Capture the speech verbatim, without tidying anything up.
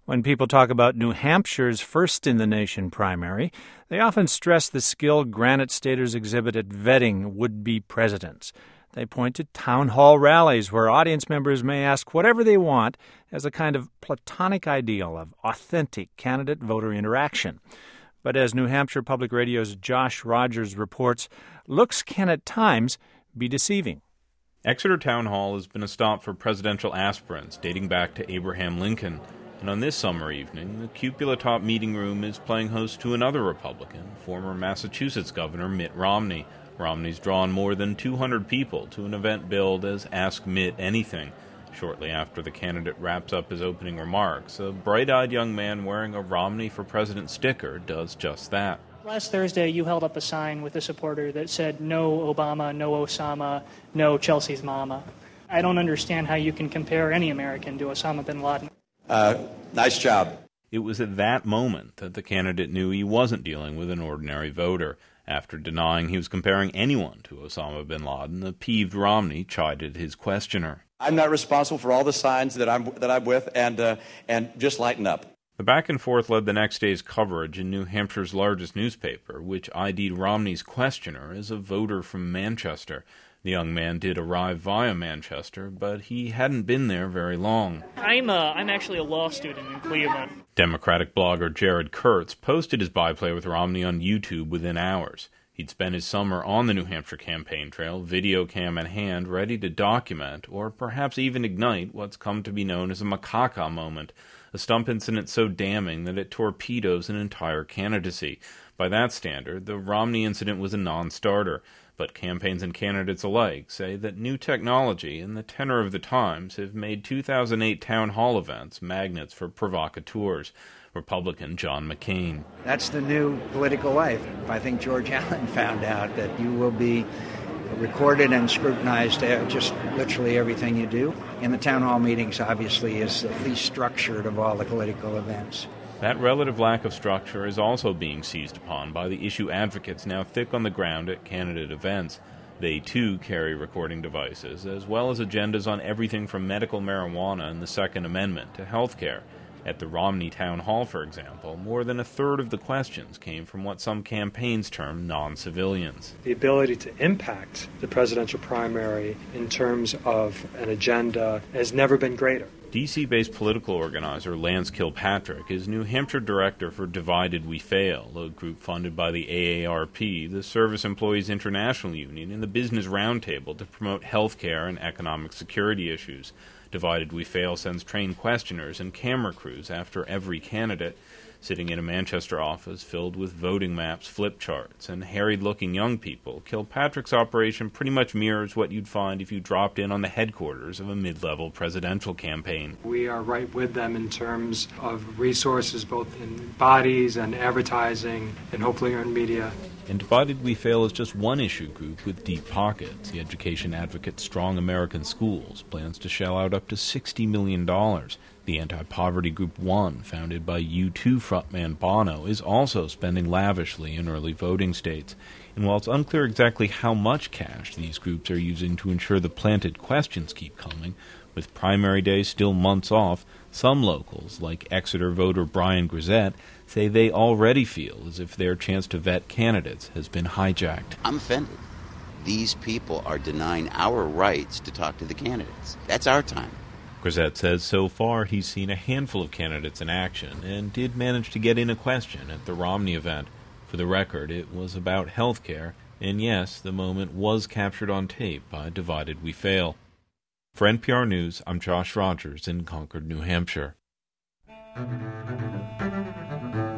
When people talk about New Hampshire's first-in-the-nation primary, they often stress the skill Granite Staters exhibit at vetting would-be presidents. They point to town hall rallies where audience members may ask whatever they want as a kind of platonic ideal of authentic candidate-voter interaction. But as New Hampshire Public Radio's Josh Rogers reports, looks can at times be deceiving. Exeter Town Hall has been a stop for presidential aspirants dating back to Abraham Lincoln. And on this summer evening, the cupola-top meeting room is playing host to another Republican, former Massachusetts Governor Mitt Romney. Romney's drawn more than two hundred people to an event billed as Ask Mitt Anything. Shortly after the candidate wraps up his opening remarks, a bright-eyed young man wearing a Romney for President sticker does just that. Last Thursday, you held up a sign with a supporter that said, "No Obama, no Osama, no Chelsea's mama." I don't understand how you can compare any American to Osama bin Laden. Uh, nice job. It was at that moment that the candidate knew he wasn't dealing with an ordinary voter. After denying he was comparing anyone to Osama bin Laden, the peeved Romney chided his questioner. I'm not responsible for all the signs that I'm that I'm with, and uh, and just lighten up. The back and forth led the next day's coverage in New Hampshire's largest newspaper, which I D'd Romney's questioner as a voter from Manchester. The young man did arrive via Manchester, but he hadn't been there very long. I'm uh, I'm actually a law student in Cleveland. Democratic blogger Jared Kurtz posted his byplay with Romney on YouTube within hours. He'd spent his summer on the New Hampshire campaign trail, video cam in hand, ready to document, or perhaps even ignite, what's come to be known as a macaca moment, a stump incident so damning that it torpedoes an entire candidacy. By that standard, the Romney incident was a non-starter. But campaigns and candidates alike say that new technology and the tenor of the times have made two thousand eight town hall events magnets for provocateurs. Republican John McCain. That's the new political life. I think George Allen found out that you will be recorded and scrutinized just literally everything you do. And the town hall meetings obviously is the least structured of all the political events. That relative lack of structure is also being seized upon by the issue advocates now thick on the ground at candidate events. They, too, carry recording devices, as well as agendas on everything from medical marijuana and the Second Amendment to health care. At the Romney Town Hall, for example, more than a third of the questions came from what some campaigns term non-civilians. The ability to impact the presidential primary in terms of an agenda has never been greater. D C-based political organizer Lance Kilpatrick is New Hampshire director for Divided We Fail, a group funded by the A A R P, the Service Employees International Union, and the Business Roundtable to promote health care and economic security issues. Divided We Fail sends trained questioners and camera crews after every candidate, sitting in a Manchester office filled with voting maps, flip charts, and harried-looking young people. Kilpatrick's operation pretty much mirrors what you'd find if you dropped in on the headquarters of a mid-level presidential campaign. We are right with them in terms of resources, both in bodies and advertising and hopefully earned media. And Divided We Fail is just one issue group with deep pockets. The education advocate Strong American Schools plans to shell out up to sixty million dollars. The anti-poverty group One, founded by U two frontman Bono, is also spending lavishly in early voting states. And while it's unclear exactly how much cash these groups are using to ensure the planted questions keep coming, with primary day still months off, some locals, like Exeter voter Brian Grisette, say they already feel as if their chance to vet candidates has been hijacked. I'm offended. These people are denying our rights to talk to the candidates. That's our time. Grisette says so far he's seen a handful of candidates in action and did manage to get in a question at the Romney event. For the record, it was about health care, and yes, the moment was captured on tape by Divided We Fail. For N P R News, I'm Josh Rogers in Concord, New Hampshire.